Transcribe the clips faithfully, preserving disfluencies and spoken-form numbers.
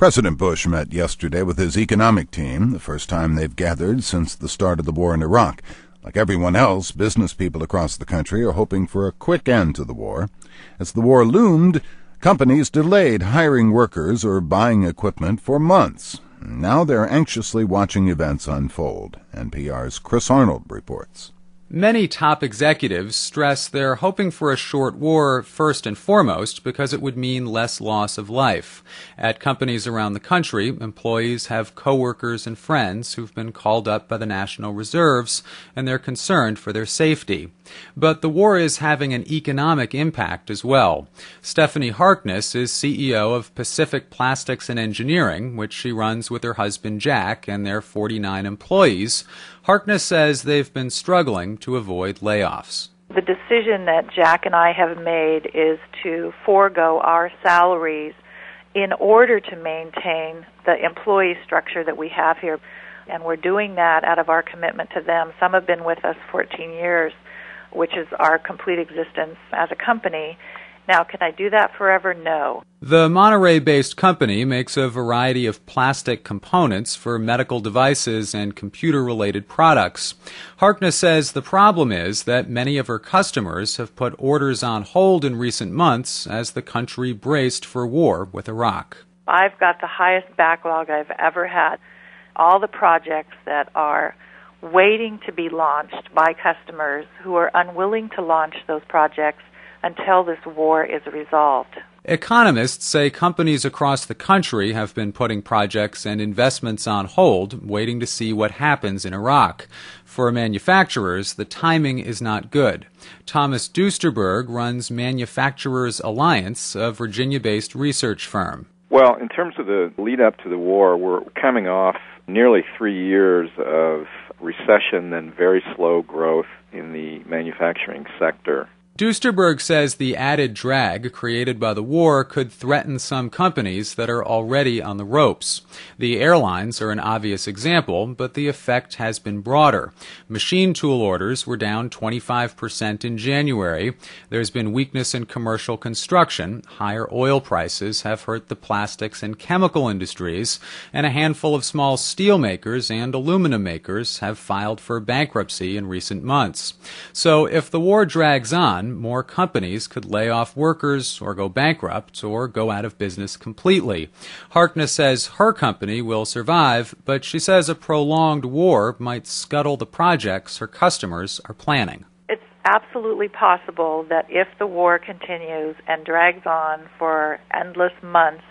President Bush met yesterday with his economic team, the first time they've gathered since the start of the war in Iraq. Like everyone else, business people across the country are hoping for a quick end to the war. As the war loomed, companies delayed hiring workers or buying equipment for months. Now they're anxiously watching events unfold. N P R's Chris Arnold reports. Many top executives stress they're hoping for a short war first and foremost because it would mean less loss of life. At companies around the country, employees have coworkers and friends who've been called up by the National Reserves, and they're concerned for their safety. But the war is having an economic impact as well. Stephanie Harkness is C E O of Pacific Plastics and Engineering, which she runs with her husband Jack and their forty-nine employees. Harkness says they've been struggling to avoid layoffs. The decision that Jack and I have made is to forego our salaries in order to maintain the employee structure that we have here. And we're doing that out of our commitment to them. Some have been with us fourteen years, which is our complete existence as a company. Now, can I do that forever? No. The Monterey-based company makes a variety of plastic components for medical devices and computer-related products. Harkness says the problem is that many of her customers have put orders on hold in recent months as the country braced for war with Iraq. I've got the highest backlog I've ever had. All the projects that are waiting to be launched by customers who are unwilling to launch those projects until this war is resolved. Economists say companies across the country have been putting projects and investments on hold, waiting to see what happens in Iraq. For manufacturers, the timing is not good. Thomas Duesterberg runs Manufacturers Alliance, a Virginia-based research firm. Well, in terms of the lead up to the war, we're coming off nearly three years of recession and very slow growth in the manufacturing sector. Duesterberg says the added drag created by the war could threaten some companies that are already on the ropes. The airlines are an obvious example, but the effect has been broader. Machine tool orders were down twenty-five percent in January. There's been weakness in commercial construction. Higher oil prices have hurt the plastics and chemical industries, and a handful of small steel makers and aluminum makers have filed for bankruptcy in recent months. So if the war drags on, more companies could lay off workers or go bankrupt or go out of business completely. Harkness says her company will survive, but she says a prolonged war might scuttle the projects her customers are planning. It's absolutely possible that if the war continues and drags on for endless months,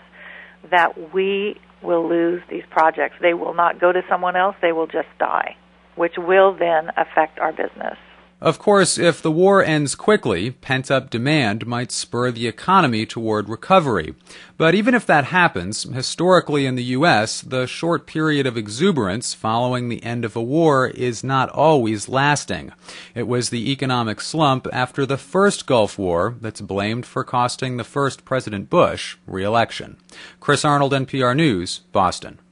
that we will lose these projects. They will not go to someone else, they will just die, which will then affect our business. Of course, if the war ends quickly, pent-up demand might spur the economy toward recovery. But even if that happens, historically in the U S, the short period of exuberance following the end of a war is not always lasting. It was the economic slump after the first Gulf War that's blamed for costing the first President Bush re-election. Chris Arnold, N P R News, Boston.